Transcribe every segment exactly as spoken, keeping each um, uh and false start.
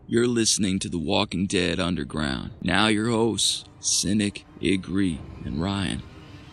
You're listening to The Walking Dead Underground. Now your hosts, Cynic, Igri, and Ryan.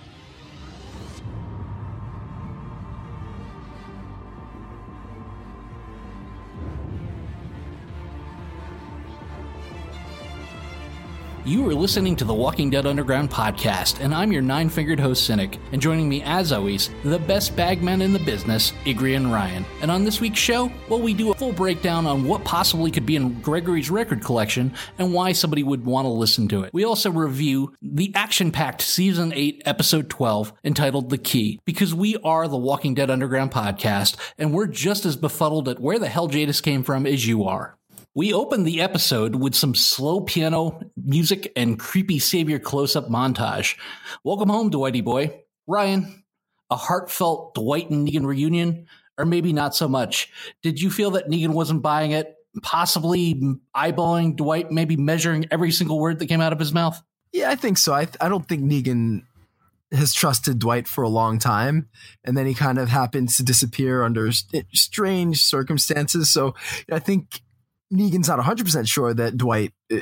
You are listening to the Walking Dead Underground podcast, and I'm your nine-fingered host, Cynic. And joining me, as always, the best bagmen in the business, Igri and Ryan. And on this week's show, well, we do a full breakdown on what possibly could be in Gregory's record collection and why somebody would want to listen to it. We also review the action-packed Season eight, Episode twelve, entitled The Key, because we are the Walking Dead Underground podcast, and we're just as befuddled at where the hell Jadis came from as you are. We opened the episode with some slow piano music and creepy savior close-up montage. Welcome home, Dwighty boy. Ryan, a heartfelt Dwight and Negan reunion, or maybe not so much. Did you feel that Negan wasn't buying it, possibly eyeballing Dwight, maybe measuring every single word that came out of his mouth? Yeah, I think so. I, th- I don't think Negan has trusted Dwight for a long time, and then he kind of happens to disappear under st- strange circumstances. So I think Negan's not one hundred percent sure that Dwight uh,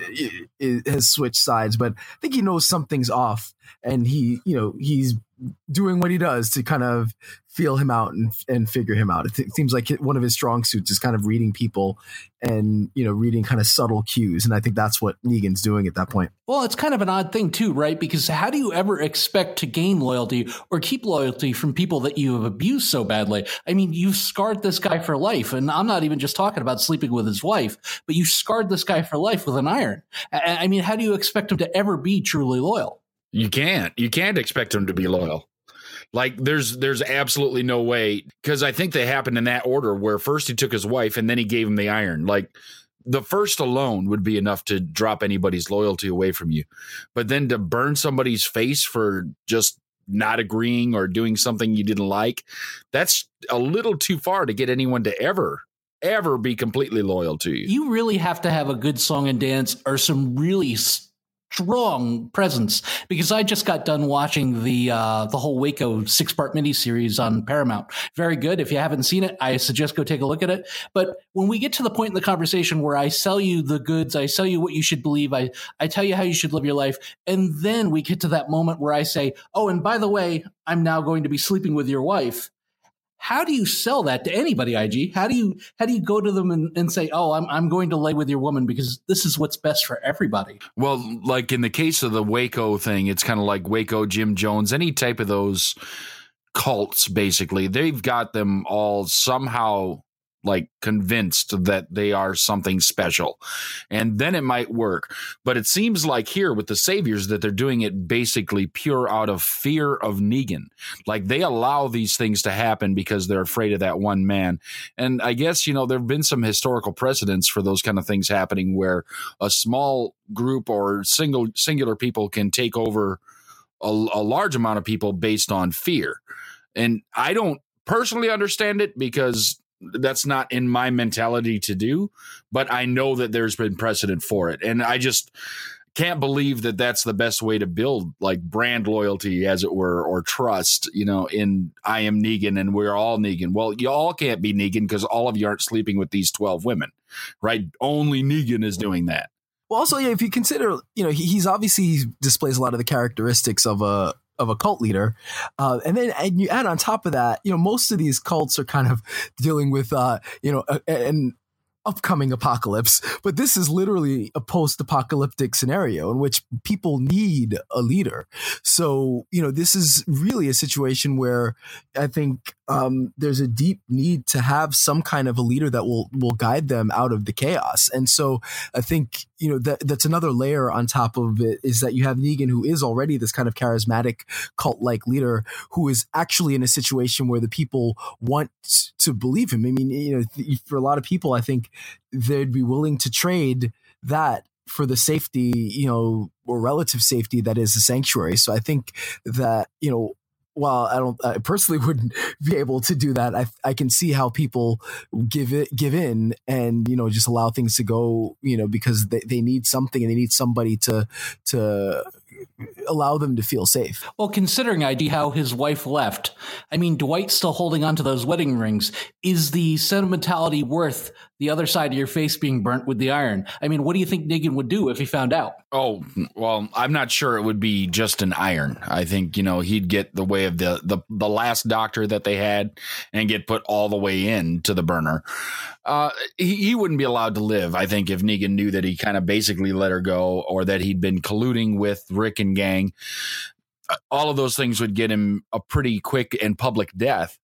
has switched sides, but I think he knows something's off, and he, you know, he's doing what he does to kind of feel him out and and figure him out. It th- seems like one of his strong suits is kind of reading people and, you know, reading kind of subtle cues, and I think that's what Negan's doing at that point. Well, it's kind of an odd thing too, right? Because how do you ever expect to gain loyalty or keep loyalty from people that you have abused so badly? I mean, you've scarred this guy for life, and I'm not even just talking about sleeping with his wife, but you scarred this guy for life with an iron. I, I mean, how do you expect him to ever be truly loyal? You can't. You can't expect him to be loyal. Like, there's there's absolutely no way, because I think they happened in that order, where first he took his wife and then he gave him the iron. Like, the first alone would be enough to drop anybody's loyalty away from you. But then to burn somebody's face for just not agreeing or doing something you didn't like, that's a little too far to get anyone to ever ever be completely loyal to you. You really have to have a good song and dance or some really strong presence, because I just got done watching the uh, the whole Waco six-part miniseries on Paramount. Very good. If you haven't seen it, I suggest go take a look at it. But when we get to the point in the conversation where I sell you the goods, I sell you what you should believe, I, I tell you how you should live your life, and then we get to that moment where I say, oh, and by the way, I'm now going to be sleeping with your wife. How do you sell that to anybody, I G? How do you how do you go to them and, and say, oh, I'm I'm going to lay with your woman because this is what's best for everybody? Well, like in the case of the Waco thing, it's kind of like Waco, Jim Jones, any type of those cults, basically. They've got them all somehow like convinced that they are something special, and then it might work. But it seems like here with the Saviors that they're doing it basically pure out of fear of Negan. Like, they allow these things to happen because they're afraid of that one man. And I guess, you know, there have been some historical precedents for those kind of things happening, where a small group or single singular people can take over a, a large amount of people based on fear. And I don't personally understand it, because that's not in my mentality to do, but I know that there's been precedent for it. And I just can't believe that that's the best way to build like brand loyalty, as it were, or trust, you know, in I am Negan and we're all Negan. Well, you all can't be Negan because all of you aren't sleeping with these twelve women, right? Only Negan is doing that. Well, also, yeah, if you consider, you know, he, he's obviously he displays a lot of the characteristics of a of a cult leader. Uh, and then and you add on top of that, you know, most of these cults are kind of dealing with, uh, you know, a, an upcoming apocalypse. But this is literally a post-apocalyptic scenario in which people need a leader. So, you know, this is really a situation where I think um, there's a deep need to have some kind of a leader that will will guide them out of the chaos. And so I think, you know, that that's another layer on top of it, is that you have Negan, who is already this kind of charismatic cult-like leader, who is actually in a situation where the people want to believe him. I mean, you know, for a lot of people, I think they'd be willing to trade that for the safety, you know, or relative safety that is a sanctuary. So I think that, you know, while I don't, I personally wouldn't be able to do that, I I can see how people give it, give in, and, you know, just allow things to go, you know, because they, they need something and they need somebody to to allow them to feel safe. Well, considering I D how his wife left, I mean, Dwight's still holding on to those wedding rings. Is the sentimentality worth the other side of your face being burnt with the iron? I mean, what do you think Negan would do if he found out? Oh, well, I'm not sure it would be just an iron. I think, you know, he'd get the way of the, the, the last doctor that they had and get put all the way in to the burner. Uh, he, he wouldn't be allowed to live, I think, if Negan knew that he kind of basically let her go or that he'd been colluding with Rick and gang. All of those things would get him a pretty quick and public death,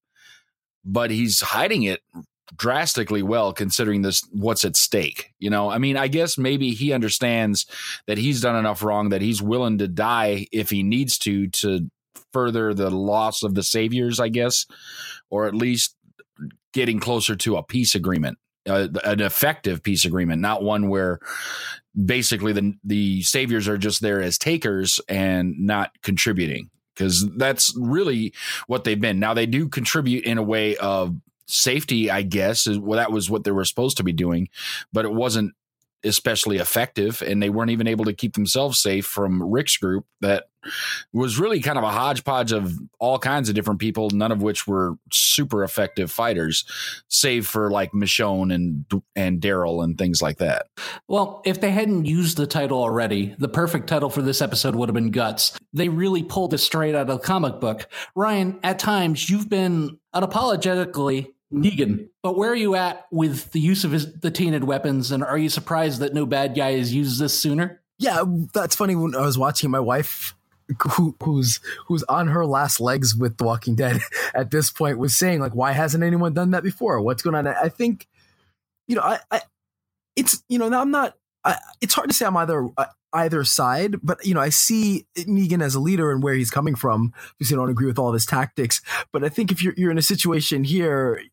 but he's hiding it drastically well considering this what's at stake. You know, I mean, I guess maybe he understands that he's done enough wrong that he's willing to die if he needs to to further the loss of the saviors, I guess, or at least getting closer to a peace agreement, uh, an effective peace agreement, not one where basically the the saviors are just there as takers and not contributing, because that's really what they've been. Now they do contribute in a way of safety, I guess. Well, that was what they were supposed to be doing, but it wasn't especially effective, and they weren't even able to keep themselves safe from Rick's group that was really kind of a hodgepodge of all kinds of different people, none of which were super effective fighters, save for like Michonne and and Daryl and things like that. Well, if they hadn't used the title already, the perfect title for this episode would have been Guts. They really pulled it straight out of the comic book. Ryan, at times you've been unapologetically Negan, but where are you at with the use of his, the tainted weapons, and are you surprised that no bad guy has used this sooner? Yeah, that's funny. When I was watching, my wife, who, who's who's on her last legs with The Walking Dead at this point, was saying, like, why hasn't anyone done that before? What's going on? I think, you know, I, I it's, you know, now I'm not, I, it's hard to say I'm either uh, either side, but, you know, I see Negan as a leader and where he's coming from, because I don't agree with all of his tactics. But I think if you're you're in a situation here,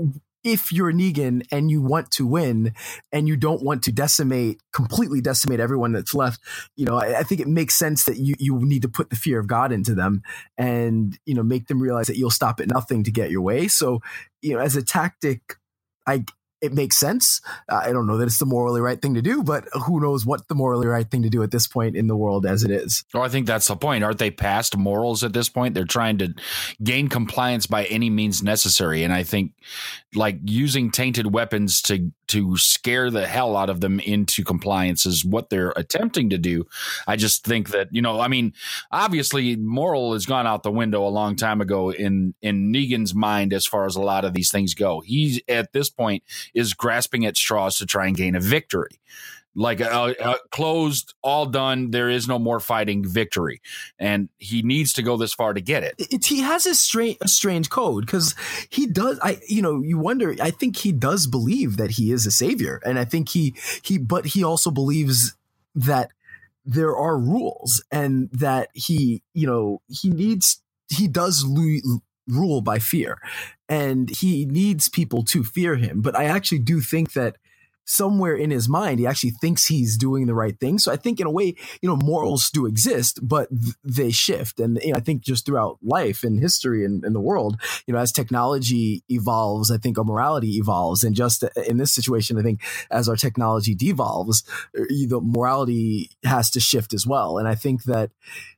if you're Negan and you want to win and you don't want to decimate, completely decimate everyone that's left, you know, I, I think it makes sense that you, you need to put the fear of God into them and, you know, make them realize that you'll stop at nothing to get your way. So, you know, as a tactic, I, it makes sense. Uh, I don't know that it's the morally right thing to do, but who knows what the morally right thing to do at this point in the world as it is. Oh, I think that's the point. Aren't they past morals at this point? They're trying to gain compliance by any means necessary. And I think like using tainted weapons to to scare the hell out of them into compliance is what they're attempting to do. I just think that, you know, I mean, obviously moral has gone out the window a long time ago in, in Negan's mind as far as a lot of these things go. He's at this point is grasping at straws to try and gain a victory. Like a, a closed, all done, there is no more fighting victory. And he needs to go this far to get it. it he has a strange, a strange code because he does, I, you know, you wonder, I think he does believe that he is a savior. And I think he, he, but he also believes that there are rules and that he, you know, he needs, he does lo- rule by fear and he needs people to fear him. But I actually do think that somewhere in his mind, he actually thinks he's doing the right thing. So I think in a way, you know, morals do exist, but th- they shift. And you know, I think just throughout life and history and, and the world, you know, as technology evolves, I think our morality evolves. And just in this situation, I think as our technology devolves, the morality has to shift as well. And I think that,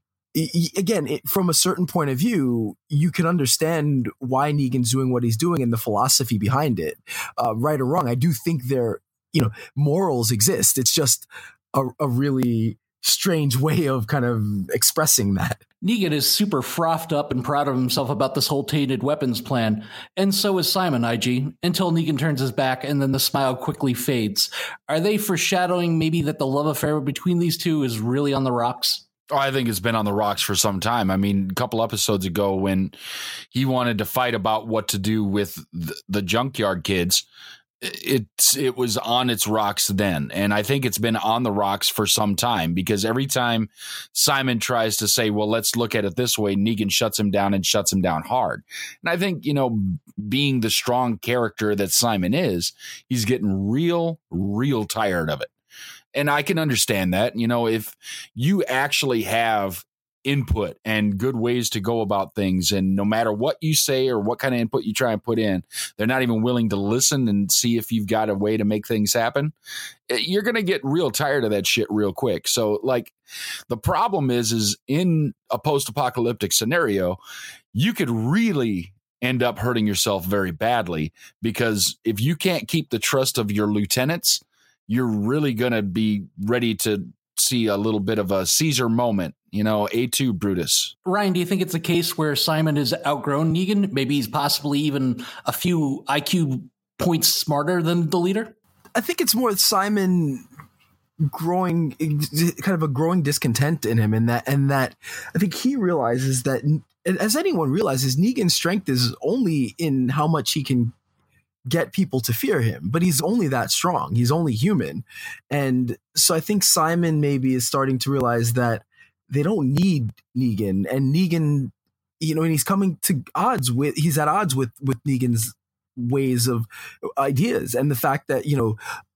again, it, from a certain point of view, you can understand why Negan's doing what he's doing and the philosophy behind it. Uh, right or wrong, I do think there, you know, morals exist. It's just a, a really strange way of kind of expressing that. Negan is super frothed up and proud of himself about this whole tainted weapons plan. And so is Simon, I G, until Negan turns his back and then the smile quickly fades. Are they foreshadowing maybe that the love affair between these two is really on the rocks? Oh, I think it's been on the rocks for some time. I mean, a couple episodes ago when he wanted to fight about what to do with the, the junkyard kids, it's it was on its rocks then. And I think it's been on the rocks for some time because every time Simon tries to say, well, let's look at it this way, Negan shuts him down and shuts him down hard. And I think, you know, being the strong character that Simon is, he's getting real, real tired of it. And I can understand that, you know, if you actually have input and good ways to go about things. And no matter what you say or what kind of input you try and put in, they're not even willing to listen and see if you've got a way to make things happen. You're going to get real tired of that shit real quick. So like the problem is, is in a post-apocalyptic scenario, you could really end up hurting yourself very badly, because if you can't keep the trust of your lieutenants, you're really going to be ready to see a little bit of a Caesar moment, you know, A two Brutus. Ryan, do you think it's a case where Simon has outgrown Negan? Maybe he's possibly even a few I Q points smarter than the leader? I think it's more Simon growing, kind of a growing discontent in him, and that, and that I think he realizes that, as anyone realizes, Negan's strength is only in how much he can get people to fear him, but he's only that strong. He's only human. And so I think Simon maybe is starting to realize that they don't need Negan, and Negan, you know, and he's coming to odds with, he's at odds with, with Negan's ways of ideas. And the fact that, you know,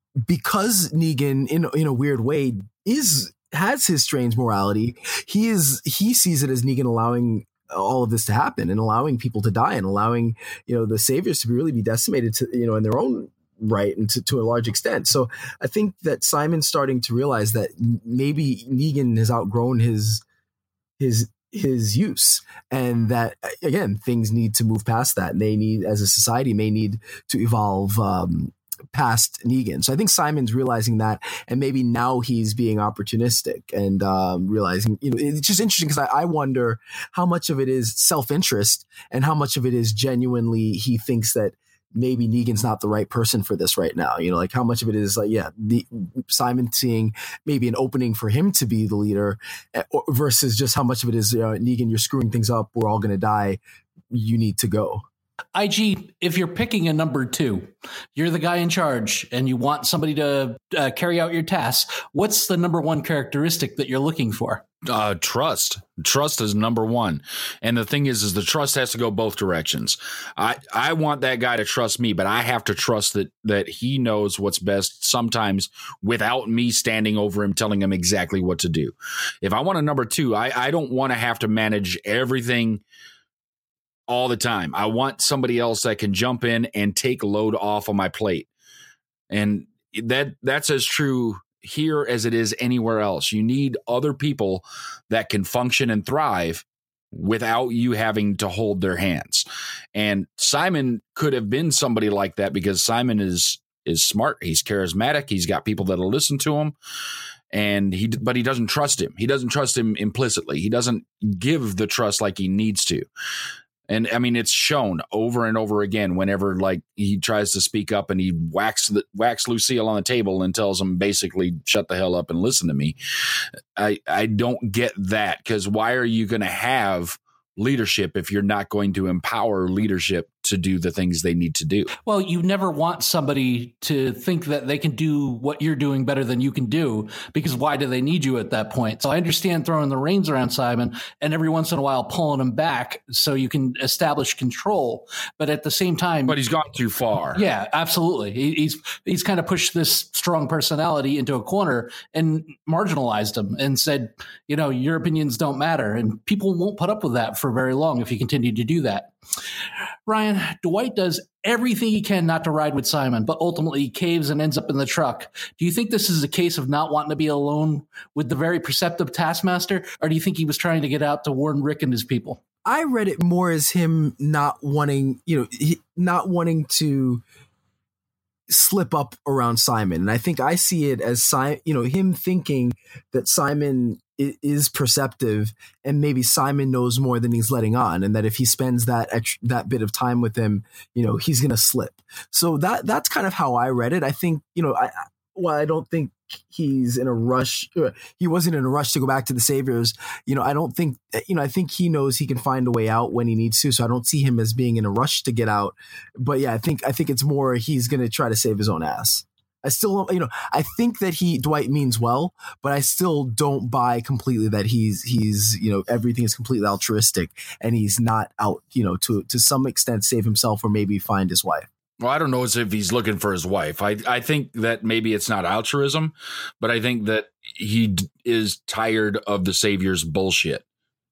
because Negan in, in a weird way is, has his strange morality, he is, he sees it as Negan allowing all of this to happen and allowing people to die and allowing, you know, the saviors to really be decimated to, you know, in their own right, and to, to a large extent. So I think that Simon's starting to realize that maybe Negan has outgrown his, his, his use, and that, again, things need to move past that. And they need, as a society, may need to evolve, um, past Negan. So I think Simon's realizing that, and maybe now he's being opportunistic and um, realizing, you know, it's just interesting because I, I wonder how much of it is self-interest and how much of it is genuinely he thinks that maybe Negan's not the right person for this right now. You know, like how much of it is like, yeah, the, Simon seeing maybe an opening for him to be the leader, versus just how much of it is, uh, Negan, you're screwing things up. We're all going to die. You need to go. I G, if you're picking a number two, you're the guy in charge and you want somebody to uh, carry out your tasks, what's the number one characteristic that you're looking for? Uh, trust. Trust is number one. And the thing is, is the trust has to go both directions. I, I want that guy to trust me, but I have to trust that, that he knows what's best sometimes without me standing over him, telling him exactly what to do. If I want a number two, I, I don't want to have to manage everything all the time. I want somebody else that can jump in and take a load off of my plate. And that that's as true here as it is anywhere else. You need other people that can function and thrive without you having to hold their hands. And Simon could have been somebody like that, because Simon is is smart. He's charismatic. He's got people that'll listen to him. And he, but he doesn't trust him. He doesn't trust him implicitly. He doesn't give the trust like he needs to. And I mean, it's shown over and over again whenever, like, he tries to speak up and he whacks the, whacks Lucille on the table and tells him basically, shut the hell up and listen to me. I, I don't get that, because why are you going to have leadership if you're not going to empower leadership to do the things they need to do? Well, you never want somebody to think that they can do what you're doing better than you can do, because why do they need you at that point? So I understand throwing the reins around Simon and every once in a while pulling him back so you can establish control. But at the same time, but he's gone too far. Yeah, absolutely. He, he's he's kind of pushed this strong personality into a corner and marginalized him and said, you know, your opinions don't matter. And people won't put up with that for very long if you continue to do that. Ryan, Dwight does everything he can not to ride with Simon, but ultimately he caves and ends up in the truck. Do you think this is a case of not wanting to be alone with the very perceptive Taskmaster, or do you think he was trying to get out to warn Rick and his people? I read it more as him not wanting, you know, he, not wanting to slip up around Simon. And I think I see it as, Si- you know, him thinking that Simon is perceptive and maybe Simon knows more than he's letting on, and that if he spends that extra, that bit of time with him, you know, he's going to slip. So that that's kind of how I read it. I think, you know, I well, I don't think he's in a rush. He wasn't in a rush to go back to the Saviors. You know, I don't think, you know, I think he knows he can find a way out when he needs to. So I don't see him as being in a rush to get out. But yeah, I think I think it's more he's going to try to save his own ass. I still, you know, I think that he, Dwight means well, but I still don't buy completely that he's, he's, you know, everything is completely altruistic and he's not out, you know, to, to some extent save himself or maybe find his wife. Well, I don't know as if he's looking for his wife. I, I think that maybe it's not altruism, but I think that he d- is tired of the Savior's bullshit.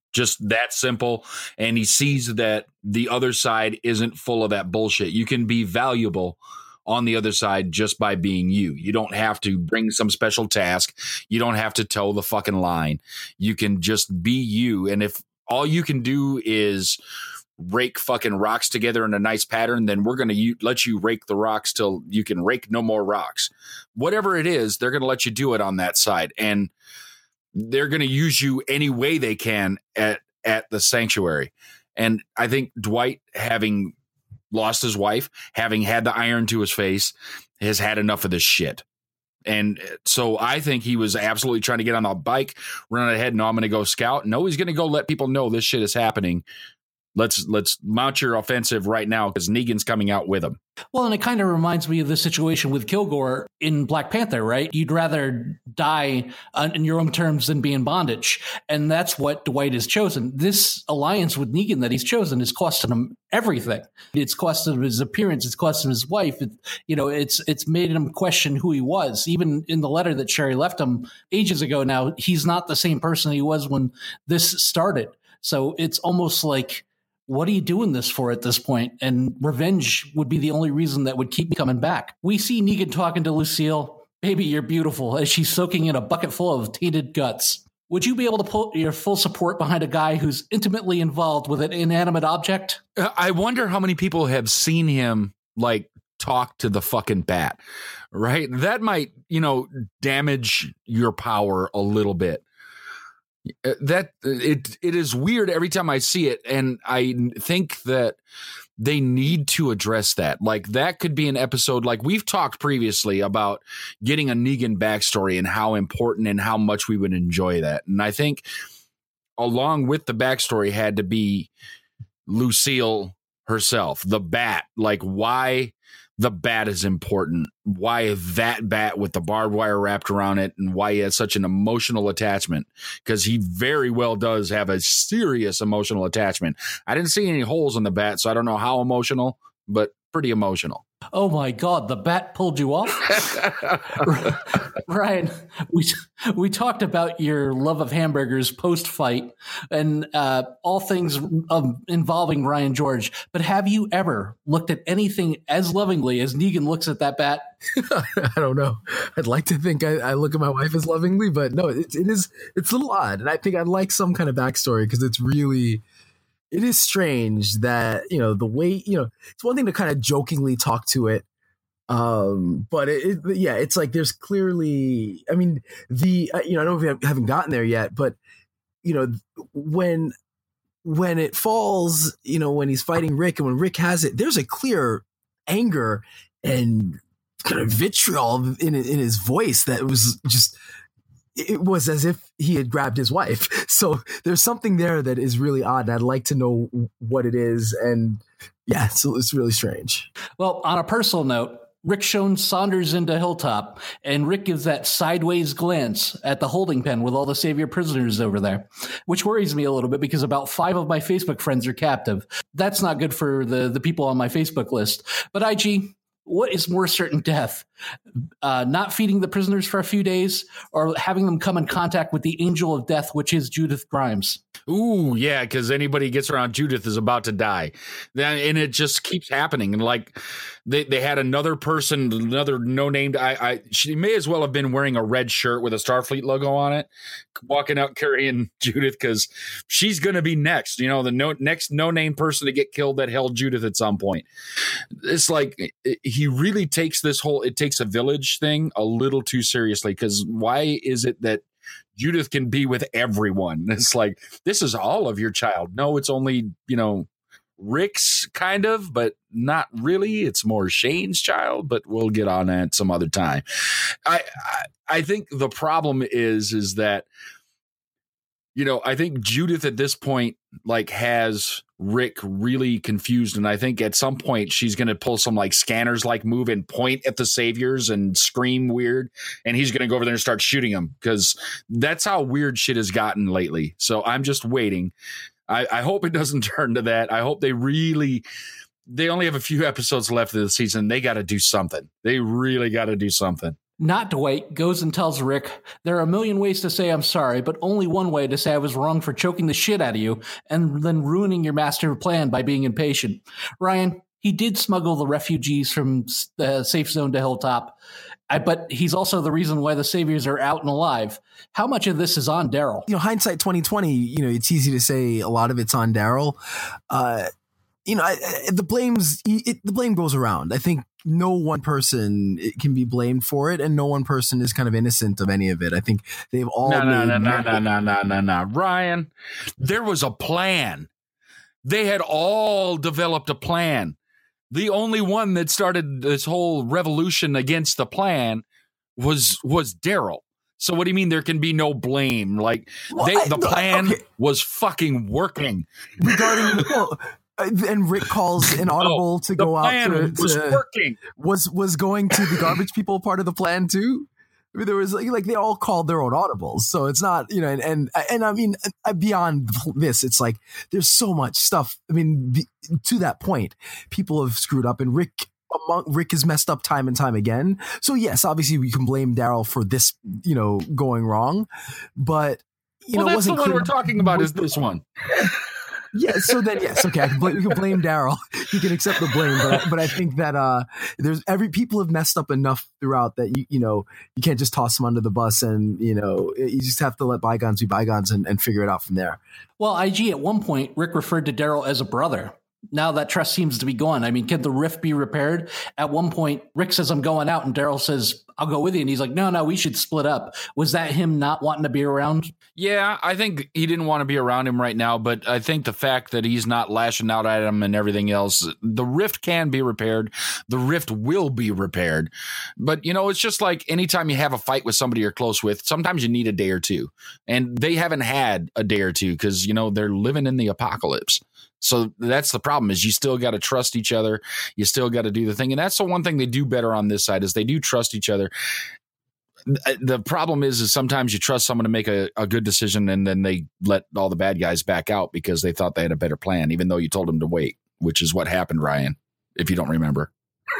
Just that simple. And he sees that the other side isn't full of that bullshit. You can be valuable on the other side just by being you. You don't have to bring some special task. You don't have to toe the fucking line. You can just be you. And if all you can do is rake fucking rocks together in a nice pattern, then we're going to u- let you rake the rocks till you can rake no more rocks. Whatever it is, they're going to let you do it on that side. And they're going to use you any way they can at, at the sanctuary. And I think Dwight, having lost his wife, having had the iron to his face, has had enough of this shit. And so I think he was absolutely trying to get on the bike, run ahead. No, I'm going to go scout. No, he's going to go let people know this shit is happening. Let's let's mount your offensive right now because Negan's coming out with him. Well, and it kind of reminds me of the situation with Kilgore in Black Panther, right? You'd rather die in your own terms than be in bondage. And that's what Dwight has chosen. This alliance with Negan that he's chosen has costed him everything. It's costed him his appearance. It's costed him his wife. It, you know, it's it's made him question who he was. Even in the letter that Sherry left him ages ago now, he's not the same person he was when this started. So it's almost like, what are you doing this for at this point? And revenge would be the only reason that would keep me coming back. We see Negan talking to Lucille, baby, you're beautiful, as she's soaking in a bucket full of tainted guts. Would you be able to put your full support behind a guy who's intimately involved with an inanimate object? I wonder how many people have seen him like talk to the fucking bat, right? That might, you know, damage your power a little bit. That it it is weird every time I see it, and I think that they need to address that. Like that could be an episode. Like we've talked previously about getting a Negan backstory and how important and how much we would enjoy that. And I think along with the backstory had to be Lucille herself, the bat. Like why the bat is important, why that bat with the barbed wire wrapped around it, and why he has such an emotional attachment, because he very well does have a serious emotional attachment. I didn't see any holes in the bat, so I don't know how emotional, but pretty emotional. Oh my God, the bat pulled you off? Ryan, we we talked about your love of hamburgers post-fight and uh, all things um, involving Ryan George, but have you ever looked at anything as lovingly as Negan looks at that bat? I don't know. I'd like to think I, I look at my wife as lovingly, but no, it, it is, it's a little odd. And I think I'd like some kind of backstory because it's really... It is strange that, you know, the way, you know, it's one thing to kind of jokingly talk to it. Um, but it, it, yeah, it's like there's clearly, I mean, the, uh, you know, I don't know if we haven't gotten there yet, but, you know, when, when it falls, you know, when he's fighting Rick and when Rick has it, there's a clear anger and kind of vitriol in, in his voice that was just, it was as if he had grabbed his wife. So there's something there that is really odd. And I'd like to know what it is. And yeah, so it's really strange. Well, on a personal note, Rick shows Saunders into Hilltop, and Rick gives that sideways glance at the holding pen with all the Savior prisoners over there, which worries me a little bit because about five of my Facebook friends are captive. That's not good for the, the people on my Facebook list. But I G, what is more certain death? Uh, not feeding the prisoners for a few days or having them come in contact with the angel of death, which is Judith Grimes? Ooh, yeah, because anybody gets around Judith is about to die. Then, and it just keeps happening. And like they, they had another person, another no-named, I, I, she may as well have been wearing a red shirt with a Starfleet logo on it, walking out carrying Judith because she's going to be next. You know, the no, next no-name person to get killed that held Judith at some point. It's like it, he really takes this whole, it takes a village thing a little too seriously, because why is it that Judith can be with everyone? It's like, this is all of your child. No, it's only, you know, Rick's kind of, but not really. It's more Shane's child, but we'll get on that some other time. I, I, I think the problem is, is that, you know, I think Judith at this point, like, has Rick really confused. And I think at some point she's going to pull some like scanners like move and point at the Saviors and scream weird. And he's going to go over there and start shooting them, because that's how weird shit has gotten lately. So I'm just waiting. I, I hope it doesn't turn to that. I hope they really, they only have a few episodes left of the season. They got to do something. They really got to do something. Not Dwight goes and tells Rick, there are a million ways to say I'm sorry, but only one way to say I was wrong for choking the shit out of you and then ruining your master plan by being impatient. Ryan, he did smuggle the refugees from the safe zone to Hilltop, I, but he's also the reason why the Saviors are out and alive. How much of this is on Daryl? You know, hindsight twenty twenty, you know, it's easy to say a lot of it's on Daryl. Uh, you know, I, I, the blames, it, the blame goes around. I think no one person can be blamed for it, and no one person is kind of innocent of any of it. I think they've all no, no, made no, no, no, no, no, no, no. Ryan, there was a plan. They had all developed a plan. The only one that started this whole revolution against the plan was was Daryl. So what do you mean there can be no blame? Like well, they, I, the no, plan okay. was fucking working. Regarding well, and Rick calls an audible no, to go out to, was to working. Was was going to the garbage people part of the plan too? I mean, there was like, like they all called their own audibles, so it's not, you know, and and, and I mean, beyond this, it's like there's so much stuff. I mean, the, to that point, people have screwed up, and Rick among Rick has messed up time and time again. So yes, obviously we can blame Daryl for this, you know, going wrong, but you well, know, that's it wasn't the one clear. we're talking about. Is this one? Yeah, so then yes, okay, I can blame, we can blame Daryl. He can accept the blame, but I, but I think that uh, there's every people have messed up enough throughout that you you know you can't just toss them under the bus, and you know you just have to let bygones be bygones and, and figure it out from there. Well, I G, at one point, Rick referred to Daryl as a brother. Now that trust seems to be gone. I mean, can the rift be repaired? At one point, Rick says, I'm going out, and Daryl says, I'll go with you. And he's like, no, no, we should split up. Was that him not wanting to be around? Yeah, I think he didn't want to be around him right now, but I think the fact that he's not lashing out at him and everything else, the rift can be repaired. The rift will be repaired. But, you know, it's just like anytime you have a fight with somebody you're close with, sometimes you need a day or two. And they haven't had a day or two because, you know, they're living in the apocalypse. So that's the problem is you still got to trust each other. You still got to do the thing. And that's the one thing they do better on this side is they do trust each other. The problem is, is sometimes you trust someone to make a, a good decision and then they let all the bad guys back out because they thought they had a better plan, even though you told them to wait, which is what happened, Ryan, if you don't remember.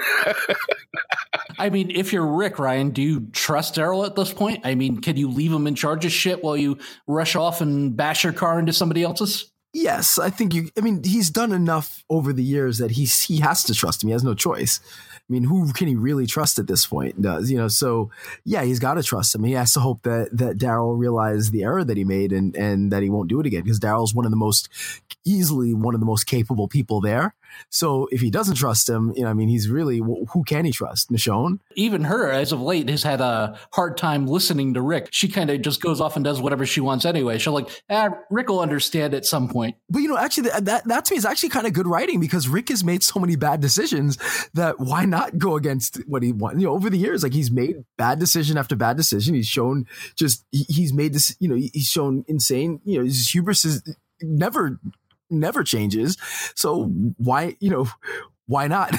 I mean, if you're Rick, Ryan, do you trust Daryl at this point? I mean, can you leave him in charge of shit while you rush off and bash your car into somebody else's? Yes, I think you. I mean, he's done enough over the years that he's he has to trust him. He has no choice. I mean, who can he really trust at this point? Does you know? So yeah, he's got to trust him. He has to hope that that Daryl realized the error that he made and and that he won't do it again because Daryl's one of the most easily one of the most capable people there. So if he doesn't trust him, you know, I mean, he's really who can he trust? Michonne? Even her, as of late, has had a hard time listening to Rick. She kind of just goes off and does whatever she wants anyway. She'll like, ah, Rick will understand at some point. But you know, actually, that that, that to me is actually kind of good writing because Rick has made so many bad decisions that why not go against what he wants? You know, over the years, like he's made bad decision after bad decision. He's shown just he, he's made this. You know, he's shown insane. You know, his hubris is never. never changes. So why, you know, why not?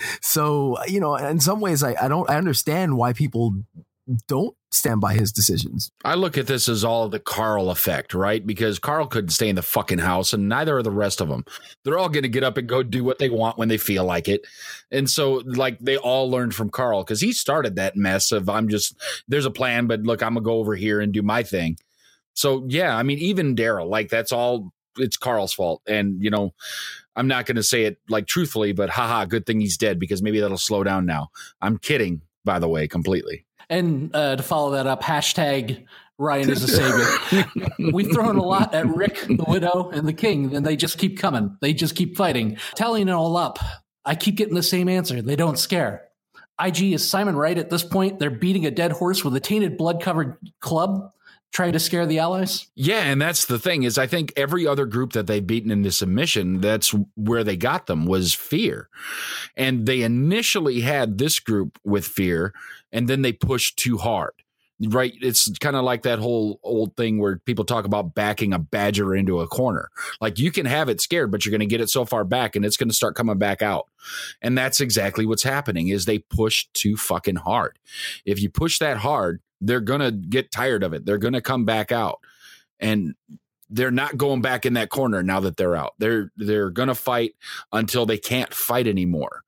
So, you know, in some ways I, I don't, I understand why people don't stand by his decisions. I look at this as all the Carl effect, right? Because Carl couldn't stay in the fucking house and neither are the rest of them. They're all going to get up and go do what they want when they feel like it. And so like they all learned from Carl because he started that mess of I'm just, there's a plan, but look, I'm gonna go over here and do my thing. So yeah, I mean, even Daryl, like that's all, it's Carl's fault. And, you know, I'm not going to say it like truthfully, but haha, good thing he's dead because maybe that'll slow down now. I'm kidding, by the way, completely. And uh, to follow that up, hashtag Ryan is a savior. We've thrown a lot at Rick, the widow, and the king, and they just keep coming. They just keep fighting. Tallying it all up, I keep getting the same answer. They don't scare. I G, is Simon right at this point? They're beating a dead horse with a tainted blood-covered club? Try to scare the allies? Yeah, and that's the thing is I think every other group that they've beaten in this submission, that's where they got them was fear. And they initially had this group with fear, and then they pushed too hard. Right? It's kind of like that whole old thing where people talk about backing a badger into a corner. Like you can have it scared, but you're going to get it so far back and it's going to start coming back out. And that's exactly what's happening is they push too fucking hard. If you push that hard, they're going to get tired of it. They're going to come back out and they're not going back in that corner now that they're out. They're, they're going to fight until they can't fight anymore.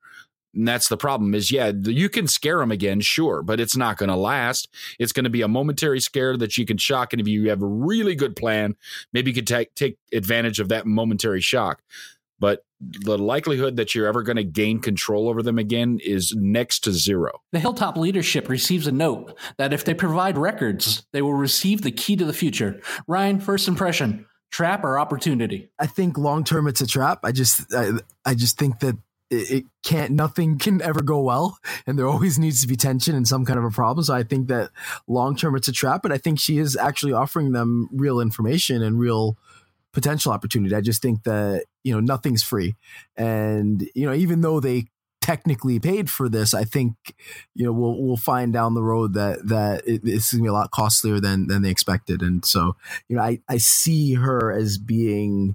And that's the problem is, yeah, you can scare them again, sure, but it's not going to last. It's going to be a momentary scare that you can shock. And if you have a really good plan, maybe you could take take advantage of that momentary shock. But the likelihood that you're ever going to gain control over them again is next to zero. The Hilltop leadership receives a note that if they provide records, they will receive the key to the future. Ryan, first impression, trap or opportunity? I think long term it's a trap. I just I, I just think that it, it can't, nothing can ever go well, and there always needs to be tension and some kind of a problem. So I think that long term it's a trap, but I think she is actually offering them real information and real potential opportunity. I just think that, you know, nothing's free. And, you know, even though they technically paid for this, I think, you know, we'll we'll find down the road that that it, it's going to be a lot costlier than than they expected. And so, you know, I, I see her as being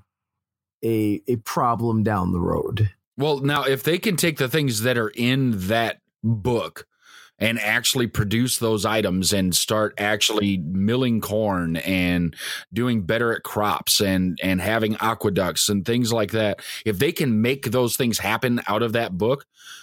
a a problem down the road. Well, now, if they can take the things that are in that book and actually produce those items and start actually milling corn and doing better at crops and, and having aqueducts and things like that, if they can make those things happen out of that book,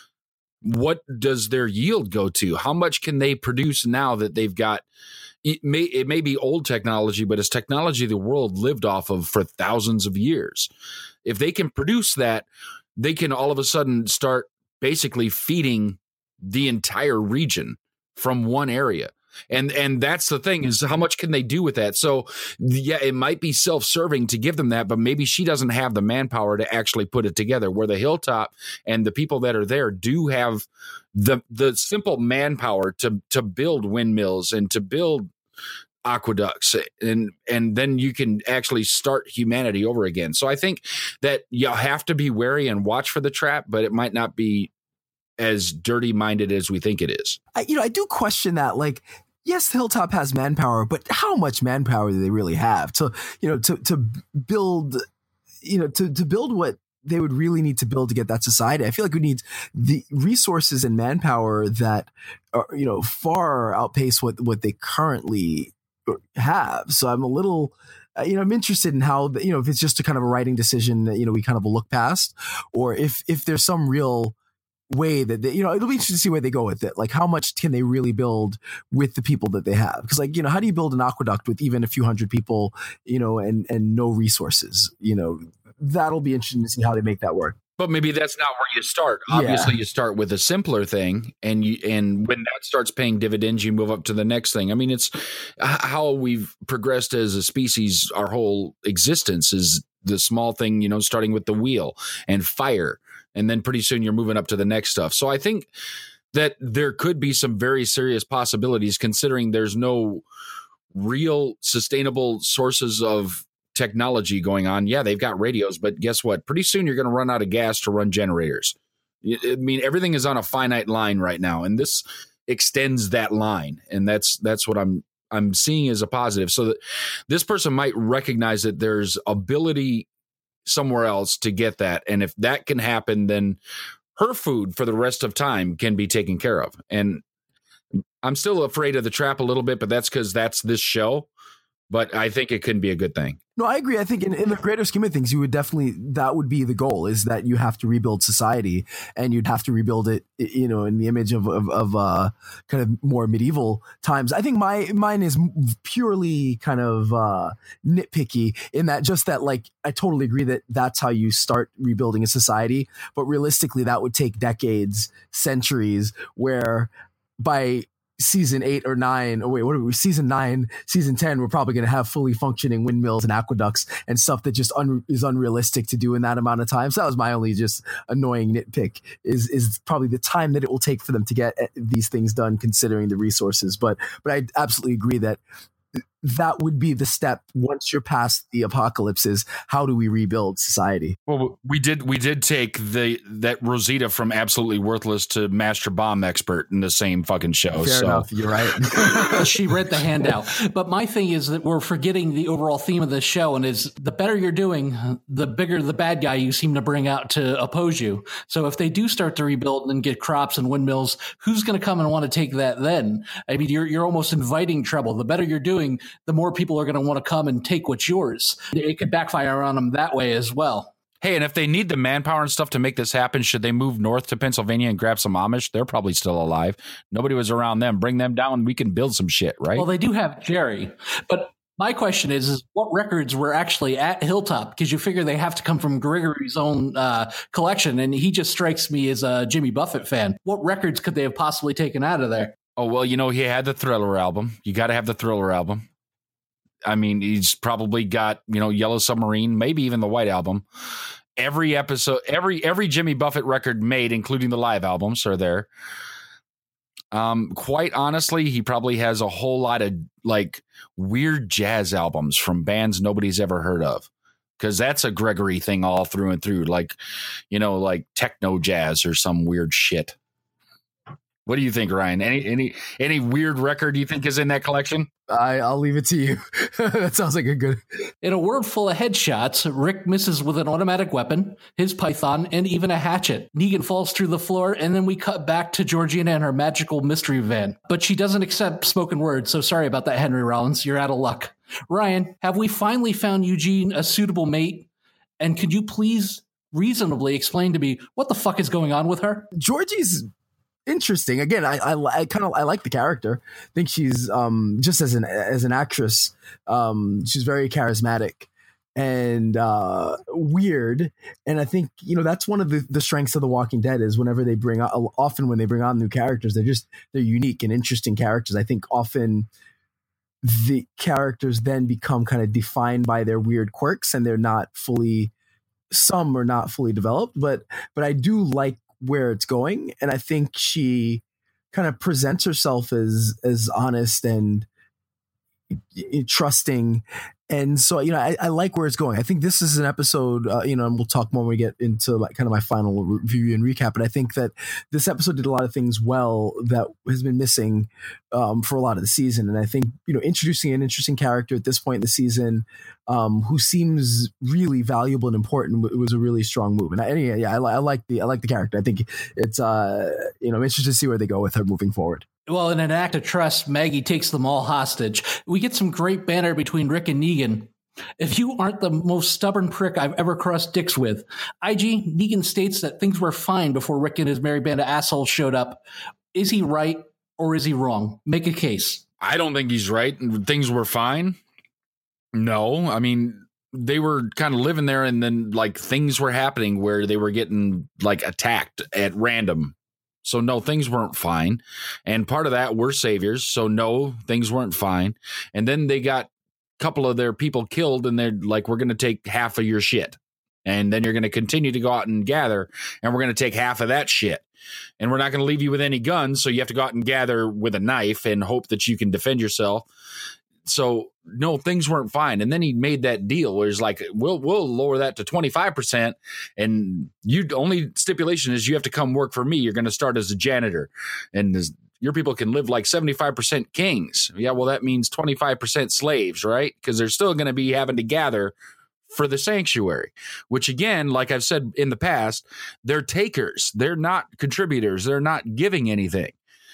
what does their yield go to? How much can they produce now that they've got? It may, it may be old technology, but it's technology the world lived off of for thousands of years. If they can produce that, they can all of a sudden start basically feeding the entire region from one area. And and that's the thing is how much can they do with that? So yeah, it might be self-serving to give them that, but maybe she doesn't have the manpower to actually put it together, where the Hilltop and the people that are there do have the the simple manpower to to build windmills and to build aqueducts, and and then you can actually start humanity over again. So I think that you have to be wary and watch for the trap, but it might not be as dirty minded as we think it is. I, you know, I do question that. Like, yes, the Hilltop has manpower, but how much manpower do they really have to, you know, to to build, you know, to to build what they would really need to build to get that society? I feel like we need the resources and manpower that are, you know, far outpace what what they currently have. So I'm a little, you know, I'm interested in how, you know, if it's just a kind of a writing decision that, you know, we kind of look past, or if if there's some real way that they, you know, it'll be interesting to see where they go with it. Like, how much can they really build with the people that they have? Because, like, you know, how do you build an aqueduct with even a few hundred people, you know, and and no resources? You know, that'll be interesting to see how they make that work. But maybe that's not where you start. Obviously, yeah. You start with a simpler thing, and you and when that starts paying dividends, you move up to the next thing. I mean, it's how we've progressed as a species. Our whole existence is the small thing, you know, starting with the wheel and fire. And then pretty soon you're moving up to the next stuff. So I think that there could be some very serious possibilities, considering there's no real sustainable sources of technology going on. Yeah, they've got radios, but guess what? Pretty soon you're going to run out of gas to run generators. I mean, everything is on a finite line right now, and this extends that line. And that's that's what I'm I'm seeing as a positive. So that this person might recognize that there's ability somewhere else to get that. And if that can happen, then her food for the rest of time can be taken care of. And I'm still afraid of the trap a little bit, but that's because that's this show. But I think it can be a good thing. No, I agree. I think in, in the greater scheme of things, you would definitely, that would be the goal, is that you have to rebuild society, and you'd have to rebuild it, you know, in the image of, of, of uh, kind of more medieval times. I think my, mine is purely kind of uh, nitpicky in that, just that, like, I totally agree that that's how you start rebuilding a society. But realistically, that would take decades, centuries, where by season eight or nine, or wait, what are we? Season nine, season ten, we're probably going to have fully functioning windmills and aqueducts and stuff that just un- is unrealistic to do in that amount of time. So that was my only just annoying nitpick, is is probably the time that it will take for them to get these things done, considering the resources. But but I absolutely agree that that would be the step once you're past the apocalypse, is how do we rebuild society? Well, we did we did take the that Rosita from absolutely worthless to master bomb expert in the same fucking show. Fair so. enough, you're right. She read the handout. But my thing is that we're forgetting the overall theme of this show, and is the better you're doing, the bigger the bad guy you seem to bring out to oppose you. So if they do start to rebuild and get crops and windmills, who's going to come and want to take that then? I mean, you're you're almost inviting trouble. The better you're doing, the more people are going to want to come and take what's yours. It could backfire on them that way as well. Hey, and if they need the manpower and stuff to make this happen, should they move north to Pennsylvania and grab some Amish? They're probably still alive. Nobody was around them. Bring them down. We can build some shit, right? Well, they do have Jerry. But my question is, is what records were actually at Hilltop? Because you figure they have to come from Gregory's own uh, collection. And he just strikes me as a Jimmy Buffett fan. What records could they have possibly taken out of there? Oh, well, you know, he had the Thriller album. You got to have the Thriller album. I mean, he's probably got, you know, Yellow Submarine, maybe even the White Album. Every episode, every every Jimmy Buffett record made, including the live albums, are there. Um, quite honestly, he probably has a whole lot of like weird jazz albums from bands nobody's ever heard of, because that's a Gregory thing all through and through, like, you know, like techno jazz or some weird shit. What do you think, Ryan? Any any any weird record you think is in that collection? I, I'll leave it to you. That sounds like a good... In a world full of headshots, Rick misses with an automatic weapon, his python, and even a hatchet. Negan falls through the floor, and then we cut back to Georgina and her magical mystery van. But she doesn't accept spoken words, so sorry about that, Henry Rollins. You're out of luck. Ryan, have we finally found Eugene a suitable mate? And could you please reasonably explain to me what the fuck is going on with her? Georgie's interesting. Again, I I, I kind of I like the character. I think she's um just as an as an actress, um she's very charismatic and uh weird. And I think, you know, that's one of the, the strengths of The Walking Dead is whenever they bring on, often when they bring on new characters, they're just they're unique and interesting characters. I think often the characters then become kind of defined by their weird quirks, and they're not fully some are not fully developed. But but I do like where it's going, and I think she kind of presents herself as as honest and trusting, and so, you know, I, I like where it's going. I think this is an episode, uh, you know, and we'll talk more when we get into like kind of my final review and recap. But I think that this episode did a lot of things well that has been missing um, for a lot of the season. And I think, you know, introducing an interesting character at this point in the season um, who seems really valuable and important was a really strong move. And I, yeah, yeah, I, I like the I like the character. I think it's uh, you know, I'm interested to see where they go with her moving forward. Well, in an act of trust, Maggie takes them all hostage. We get some great banter between Rick and Negan. If you aren't the most stubborn prick I've ever crossed dicks with. I G, Negan states that things were fine before Rick and his merry band of assholes showed up. Is he right or is he wrong? Make a case. I don't think he's right. Things were fine. No, I mean, they were kind of living there, and then like things were happening where they were getting like attacked at random. So no, things weren't fine. And part of that were saviors. So no, things weren't fine. And then they got a couple of their people killed, and they're like, we're going to take half of your shit. And then you're going to continue to go out and gather, and we're going to take half of that shit. And we're not going to leave you with any guns. So you have to go out and gather with a knife and hope that you can defend yourself. So no, things weren't fine. And then he made that deal where he's like, we'll, we'll lower that to twenty-five percent. And you only stipulation is you have to come work for me. You're going to start as a janitor, and this, your people can live like seventy-five percent kings. Yeah. Well, that means twenty-five percent slaves, right? Because they're still going to be having to gather for the sanctuary, which again, like I've said in the past, they're takers. They're not contributors. They're not giving anything.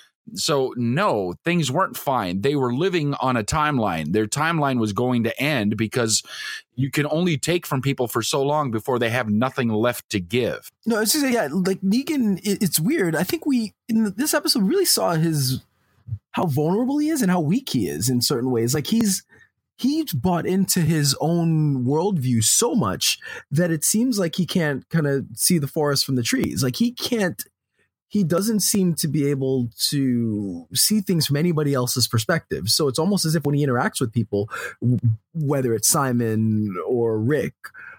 So no, things weren't fine. They were living on a timeline. Their timeline was going to end because you can only take from people for so long before they have nothing left to give. No, it's just, yeah, like Negan, it's weird. I think we, in this episode, really saw his, how vulnerable he is and how weak he is in certain ways. Like he's, he's bought into his own worldview so much that it seems like he can't kind of see the forest from the trees. Like he can't, he doesn't seem to be able to see things from anybody else's perspective. So it's almost as if when he interacts with people, whether it's Simon or Rick,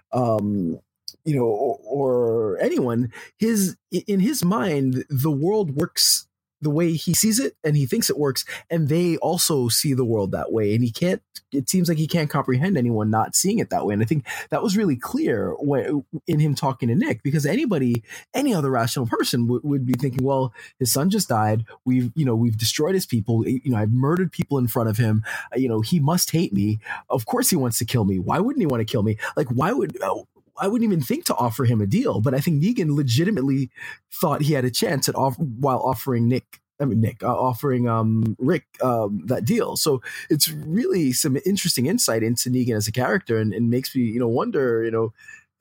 um, you know, or, or anyone, his, in his mind, the world works the way he sees it and he thinks it works, and they also see the world that way, and he can't, it seems like he can't comprehend anyone not seeing it that way. And I think that was really clear when, in him talking to Nick, because anybody, any other rational person would, would be thinking, well, his son just died. We've, you know, we've destroyed his people. You know, I've murdered people in front of him. You know, he must hate me. Of course he wants to kill me. Why wouldn't he want to kill me? Like, why would, oh, I wouldn't even think to offer him a deal, but I think Negan legitimately thought he had a chance at off while offering Nick, I mean Nick, uh, offering um, Rick um, that deal. So it's really some interesting insight into Negan as a character, and, and makes me, you know, wonder, you know,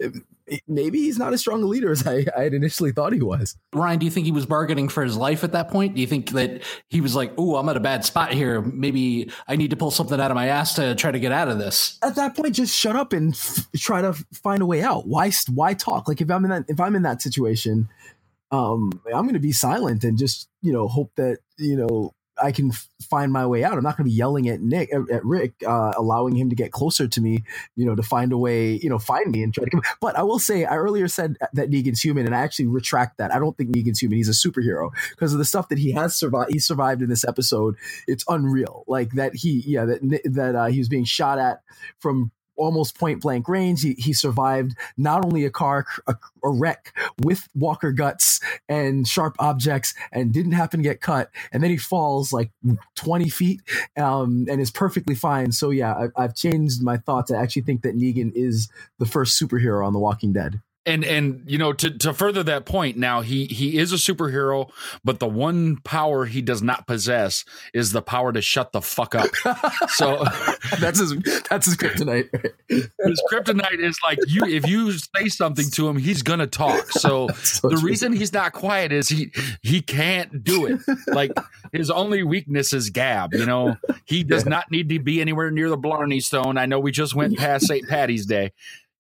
maybe he's not as strong a leader as I, I had initially thought he was. Ryan, do you think he was bargaining for his life at that point? Do you think that he was like, "Ooh, I'm at a bad spot here. Maybe I need to pull something out of my ass to try to get out of this"? At that point, just shut up and f- try to find a way out. Why why talk? Like if I'm in that if I'm in that situation, um, I'm going to be silent and just, you know, hope that, you know, I can f- find my way out. I'm not going to be yelling at Nick, at, at Rick, uh, allowing him to get closer to me, you know, to find a way, you know, find me and try to come. But I will say, I earlier said that Negan's human, and I actually retract that. I don't think Negan's human. He's a superhero because of the stuff that he has survived. He survived in this episode. It's unreal. Like that he, yeah, that that uh, he was being shot at from almost point blank range. He, he survived not only a car, a, a wreck with Walker guts and sharp objects and didn't happen to get cut. And then he falls like twenty feet um, and is perfectly fine. So yeah, I, I've changed my thoughts. I actually think that Negan is the first superhero on The Walking Dead. And, and you know, to, to further that point, now he, he is a superhero, but the one power he does not possess is the power to shut the fuck up. So that's his that's his kryptonite. His kryptonite is like, you if you say something to him, he's gonna talk. So, so the true. reason he's not quiet is he he can't do it. Like his only weakness is gab. You know, he does yeah. not need to be anywhere near the Blarney Stone. I know we just went past Saint Patty's Day.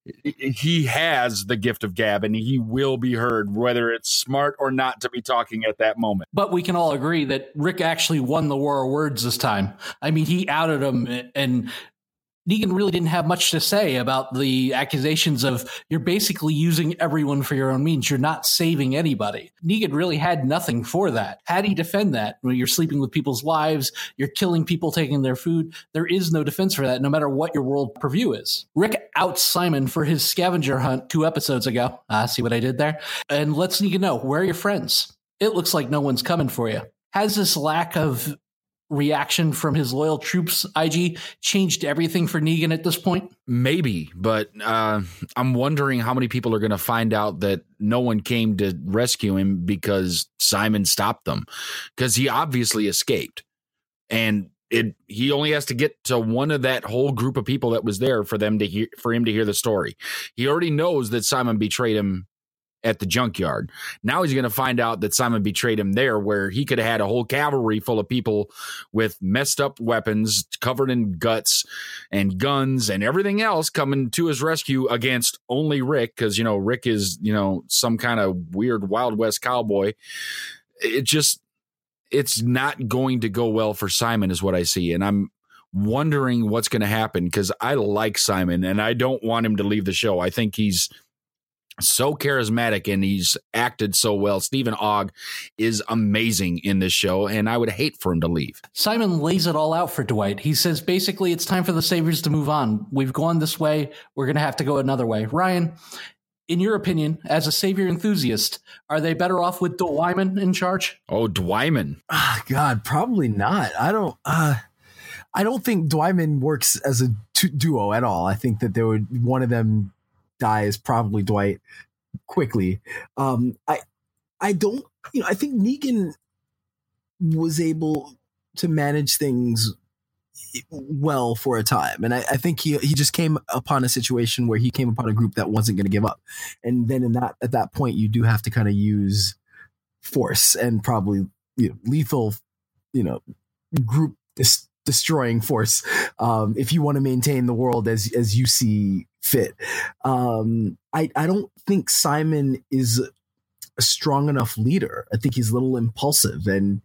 He has the gift of gab, and he will be heard, whether it's smart or not to be talking at that moment. But we can all agree that Rick actually won the war of words this time. I mean, he outed him, and Negan really didn't have much to say about the accusations of you're basically using everyone for your own means. You're not saving anybody. Negan really had nothing for that. How do you defend that? When you're sleeping with people's wives, you're killing people, taking their food. There is no defense for that, no matter what your world purview is. Rick outs Simon for his scavenger hunt two episodes ago. Ah, see what I did there? And lets Negan know, where are your friends? It looks like no one's coming for you. Has this lack of reaction from his loyal troops, I G, changed everything for Negan at this point? Maybe, but uh, I'm wondering how many people are going to find out that no one came to rescue him because Simon stopped them, because he obviously escaped. And it he only has to get to one of that whole group of people that was there for them to hear, for him to hear the story. He already knows that Simon betrayed him at the junkyard. Now he's going to find out that Simon betrayed him there, where he could have had a whole cavalry full of people with messed up weapons covered in guts and guns and everything else coming to his rescue against only Rick. Cause you know, Rick is, you know, some kind of weird Wild West cowboy. It just, it's not going to go well for Simon is what I see. And I'm wondering what's going to happen, because I like Simon and I don't want him to leave the show. I think he's so charismatic and he's acted so well. Stephen Ogg is amazing in this show, and I would hate for him to leave. Simon lays it all out for Dwight. He says, basically, it's time for the Saviors to move on. We've gone this way. We're going to have to go another way. Ryan, in your opinion, as a Savior enthusiast, are they better off with Dwyman in charge? Oh, Dwyman. Oh, God, probably not. I don't... Uh... I don't think Dwyman works as a t- duo at all. I think that there would one of them dies, probably Dwight, quickly. Um, I, I don't, you know, I think Negan was able to manage things well for a time. And I, I think he, he just came upon a situation where he came upon a group that wasn't going to give up. And then in that, at that point, you do have to kind of use force and probably, you know, lethal, you know, group dis- destroying force. Um, if you want to maintain the world as, as you see fit. Um, I, I don't think Simon is a strong enough leader. I think he's a little impulsive, and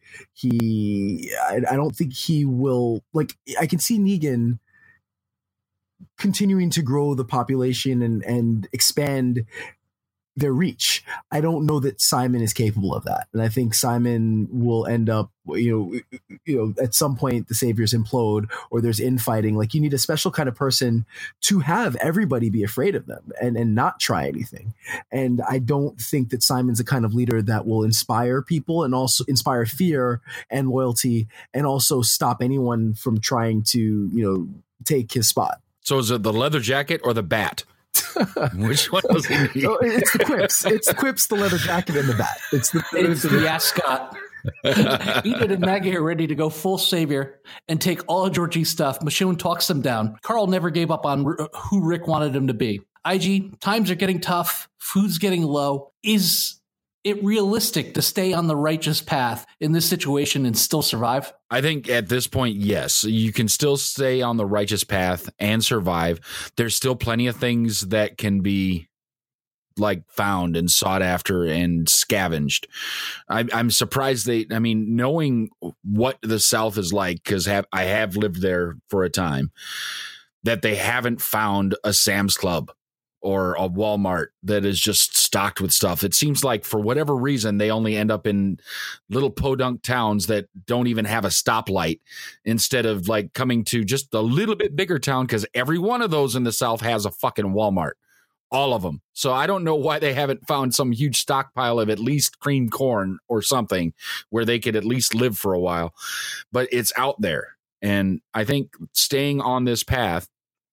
he, I, I don't think he will, like, I can see Negan continuing to grow the population and, and expand their reach. I don't know that Simon is capable of that. And I think Simon will end up, you know, you know, at some point the Saviors implode or there's infighting. Like, you need a special kind of person to have everybody be afraid of them and, and not try anything. And I don't think that Simon's the kind of leader that will inspire people and also inspire fear and loyalty and also stop anyone from trying to, you know, take his spot. So is it the leather jacket or the bat? Which one does he need? Oh, it's the quips. It's the quips, the leather jacket, and the bat. It's the it's the ascot. Enid and Maggie are ready to go full Savior and take all of Georgie's stuff. Michonne talks them down. Carl never gave up on who Rick wanted him to be. I G, times are getting tough. Food's getting low. Is it realistic to stay on the righteous path in this situation and still survive? I think at this point, yes, you can still stay on the righteous path and survive. There's still plenty of things that can be like found and sought after and scavenged. I, I'm surprised they, I mean, knowing what the South is like, because have, I have lived there for a time, that they haven't found a Sam's Club or a Walmart that is just stocked with stuff. It seems like for whatever reason, they only end up in little podunk towns that don't even have a stoplight, instead of like coming to just a little bit bigger town, because every one of those in the South has a fucking Walmart. All of them. So I don't know why they haven't found some huge stockpile of at least creamed corn or something where they could at least live for a while. But it's out there. And I think staying on this path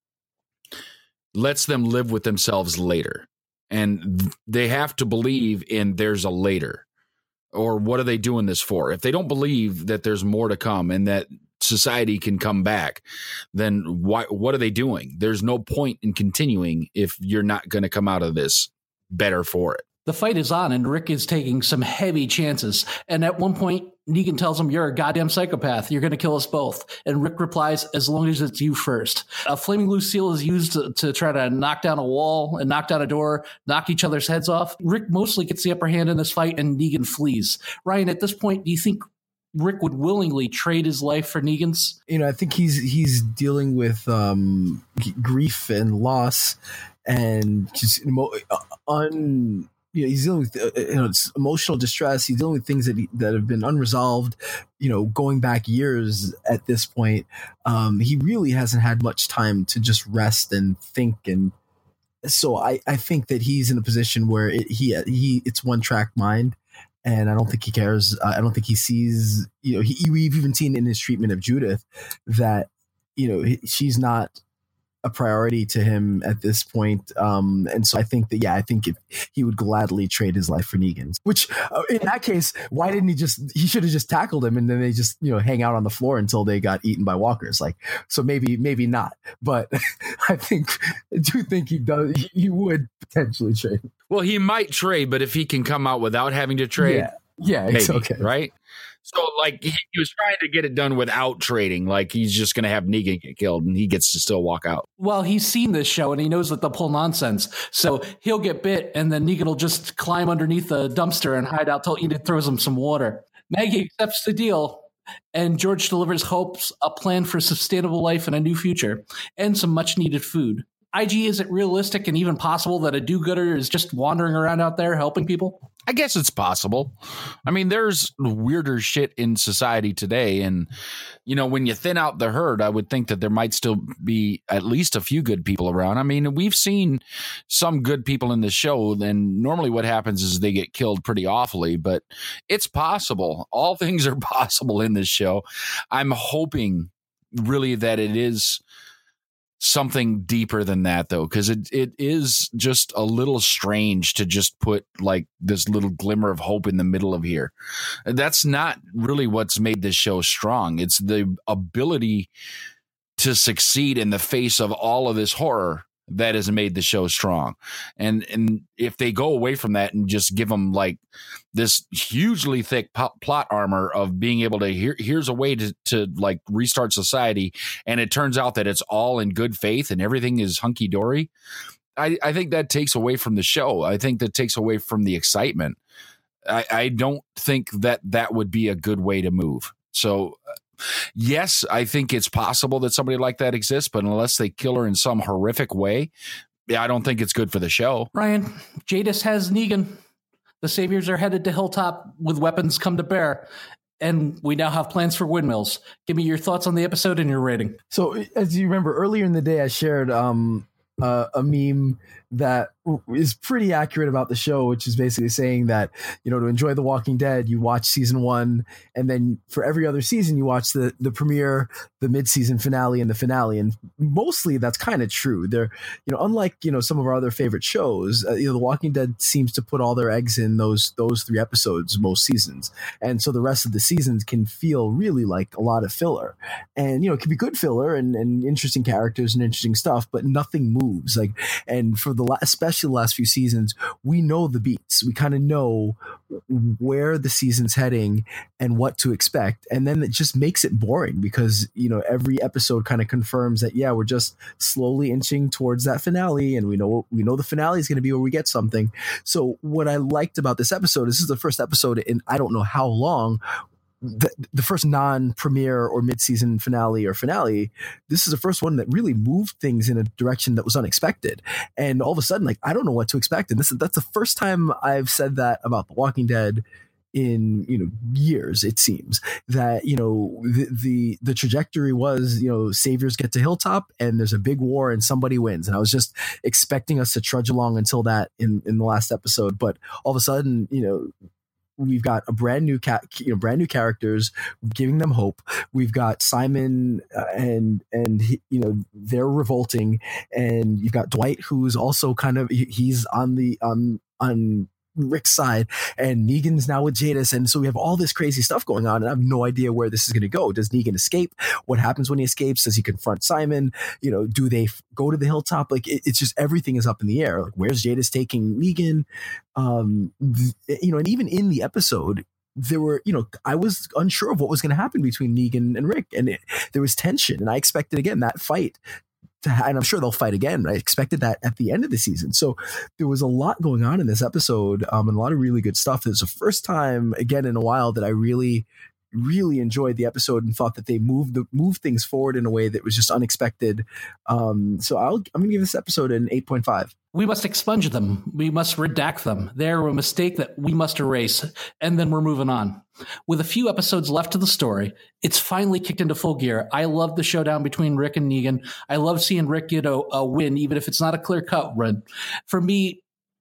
lets them live with themselves later. And they have to believe in there's a later. Or what are they doing this for? If they don't believe that there's more to come and that society can come back, then why, what are they doing? There's no point in continuing if you're not going to come out of this better for it. The fight is on, and Rick is taking some heavy chances. And at one point, Negan tells him, "You're a goddamn psychopath. You're going to kill us both." And Rick replies, "As long as it's you first." A flaming Lucille is used to, to try to knock down a wall and knock down a door, knock each other's heads off. Rick mostly gets the upper hand in this fight, and Negan flees. Ryan, at this point, do you think Rick would willingly trade his life for Negan's? You know, I think he's he's dealing with um, g- grief and loss, and just emo- un. You know, he's dealing with uh, you know, it's emotional distress. He's dealing with things that he, that have been unresolved, you know, going back years at this point. Um, he really hasn't had much time to just rest and think. And so I, I think that he's in a position where it, he he it's one track mind. And I don't think he cares. Uh, I don't think he sees, you know, he, we've even seen in his treatment of Judith that, you know, he, she's not a priority to him at this point. Um, and so I think that, yeah, I think if he would gladly trade his life for Negan's, which uh, in that case, why didn't he just, he should have just tackled him and then they just, you know, hang out on the floor until they got eaten by walkers. Like, so maybe, maybe not, but I think, I do think he does, he would potentially trade. Well, he might trade, but if he can come out without having to trade, yeah, yeah, it's maybe, okay. Right? So, like, he, he was trying to get it done without trading. Like, he's just going to have Negan get killed, and he gets to still walk out. Well, he's seen this show, and he knows that they'll pull nonsense. So he'll get bit, and then Negan will just climb underneath the dumpster and hide out till Enid throws him some water. Maggie accepts the deal, and George delivers hopes, a plan for sustainable life and a new future, and some much-needed food. I G, is it realistic and even possible that a do-gooder is just wandering around out there helping people? I guess it's possible. I mean, there's weirder shit in society today. And, you know, when you thin out the herd, I would think that there might still be at least a few good people around. I mean, we've seen some good people in the show. And normally what happens is they get killed pretty awfully. But it's possible. All things are possible in this show. I'm hoping really that it is something deeper than that, though, because it, it is just a little strange to just put like this little glimmer of hope in the middle of here. That's not really what's made this show strong. It's the ability to succeed in the face of all of this horror that has made the show strong. And and if they go away from that and just give them like this hugely thick po- plot armor of being able to here here's a way to to like restart society, and it turns out that it's all in good faith and everything is hunky dory, I, I think that takes away from the show. I think that takes away from the excitement. I, I don't think that that would be a good way to move. So yes, I think it's possible that somebody like that exists, but unless they kill her in some horrific way, yeah, I don't think it's good for the show. Ryan, Jadis has Negan. The Saviors are headed to Hilltop with weapons come to bear, and we now have plans for windmills. Give me your thoughts on the episode and your rating. So, as you remember, earlier in the day, I shared um, uh, a meme that is pretty accurate about the show, which is basically saying that, you know, to enjoy The Walking Dead, you watch season one, and then for every other season, you watch the the premiere, the mid-season finale, and the finale. And mostly that's kind of true. They're, you know, unlike, you know, some of our other favorite shows, uh, you know, The Walking Dead seems to put all their eggs in those those three episodes most seasons. And so the rest of the seasons can feel really like a lot of filler. And, you know, it can be good filler and, and interesting characters and interesting stuff, but nothing moves. moves. Like, and for the especially the last few seasons, we know the beats. We kind of know where the season's heading and what to expect, and then it just makes it boring because, you know, every episode kind of confirms that, yeah, we're just slowly inching towards that finale, and we know we know the finale is going to be where we get something. So what I liked about this episode is this is the first episode in I don't know how long, the, the first non-premiere or mid-season finale or finale, this is the first one that really moved things in a direction that was unexpected. And all of a sudden, like, I don't know what to expect. And this is, that's the first time I've said that about The Walking Dead in, you know, years. It seems that, you know, the, the, the trajectory was, you know, saviors get to Hilltop and there's a big war and somebody wins. And I was just expecting us to trudge along until that in, in the last episode. But all of a sudden, you know, we've got a brand new cat, you know, brand new characters, giving them hope. We've got Simon uh, and and he, you know, they're revolting, and you've got Dwight, who's also kind of he, he's on the um on Rick's side, and Negan's now with Jadis, and so we have all this crazy stuff going on, and I have no idea where this is going to go. Does Negan escape? What happens when he escapes? Does he confront Simon? You know, do they f- go to the Hilltop? Like, it, it's just everything is up in the air. Like, where's Jadis taking Negan? Um, th- you know, and even in the episode, there were, you know, I was unsure of what was going to happen between Negan and Rick, and it, there was tension, and I expected again that fight. To, and I'm sure they'll fight again. I expected that at the end of the season. So there was a lot going on in this episode, um, and a lot of really good stuff. It was the first time, again, in a while that I really, really enjoyed the episode and thought that they moved the moved things forward in a way that was just unexpected. Um, so I'll, I'm going to give this episode an eight point five. We must expunge them. We must redact them. They're a mistake that we must erase, and then we're moving on. With a few episodes left of the story, it's finally kicked into full gear. I love the showdown between Rick and Negan. I love seeing Rick get a, a win, even if it's not a clear-cut win. For me,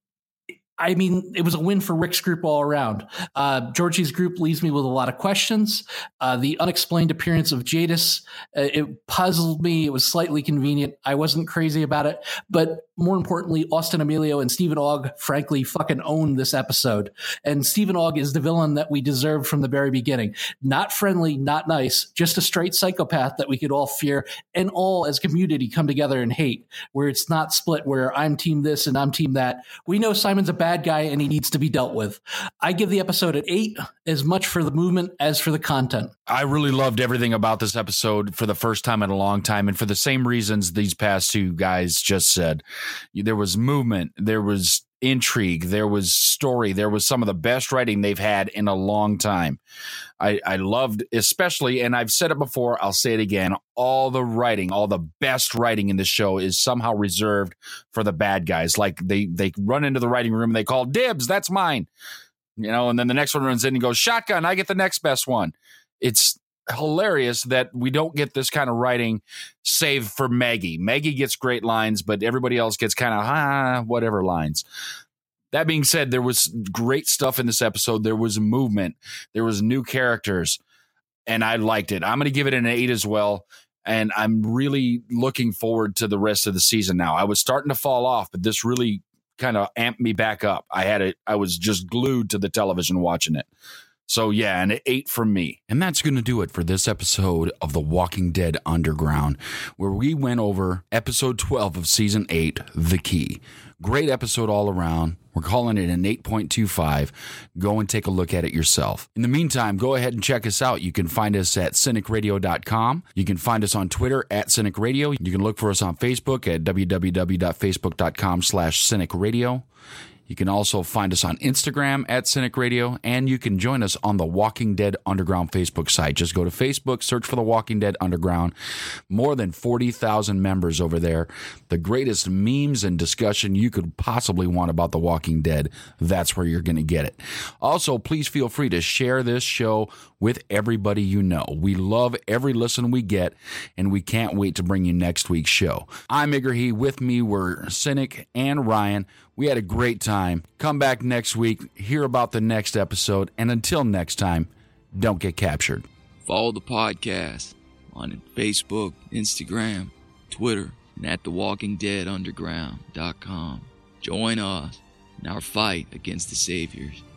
I mean, it was a win for Rick's group all around. Uh, Georgie's group leaves me with a lot of questions. Uh, the unexplained appearance of Jadis, uh, it puzzled me. It was slightly convenient. I wasn't crazy about it. But more importantly, Austin Emilio and Stephen Ogg, frankly, fucking owned this episode. And Stephen Ogg is the villain that we deserved from the very beginning. Not friendly, not nice, just a straight psychopath that we could all fear and all as community come together and hate, where it's not split, where I'm team this and I'm team that. We know Simon's a bad guy and he needs to be dealt with. I give the episode an eight, as much for the movement as for the content. I really loved everything about this episode for the first time in a long time, and for the same reasons these past two guys just said. There was movement, there was intrigue, there was story, there was some of the best writing they've had in a long time. I, I loved, especially, and I've said it before, I'll say it again, all the writing, all the best writing in the show is somehow reserved for the bad guys. Like they they run into the writing room and they call dibs, that's mine. You know, and then the next one runs in and goes, shotgun, I get the next best one. It's hilarious that we don't get this kind of writing, save for Maggie. Maggie gets great lines, but everybody else gets kind of ah, whatever lines. That being said, there was great stuff in this episode. There was movement. There was new characters, and I liked it. I'm going to give it an eight as well, and I'm really looking forward to the rest of the season now. I was starting to fall off, but this really kind of amped me back up. I had it. I was just glued to the television watching it. So, yeah, an eight from me. And that's going to do it for this episode of The Walking Dead Underground, where we went over episode twelve of season eight, The Key. Great episode all around. We're calling it an eight point two five. Go and take a look at it yourself. In the meantime, go ahead and check us out. You can find us at cynic radio dot com. You can find us on Twitter at Cynic Radio. You can look for us on Facebook at w w w dot facebook dot com slash cynic radio. You can also find us on Instagram at Cynic Radio, and you can join us on the Walking Dead Underground Facebook site. Just go to Facebook, search for the Walking Dead Underground. More than forty thousand members over there. The greatest memes and discussion you could possibly want about The Walking Dead. That's where you're going to get it. Also, please feel free to share this show with everybody you know. We love every listen we get, and we can't wait to bring you next week's show. I'm Igrahi. With me were Cynic and Ryan. We had a great time. Come back next week, hear about the next episode, and until next time, don't get captured. Follow the podcast on Facebook, Instagram, Twitter, and at the walking dead underground dot com. Join us in our fight against the saviors.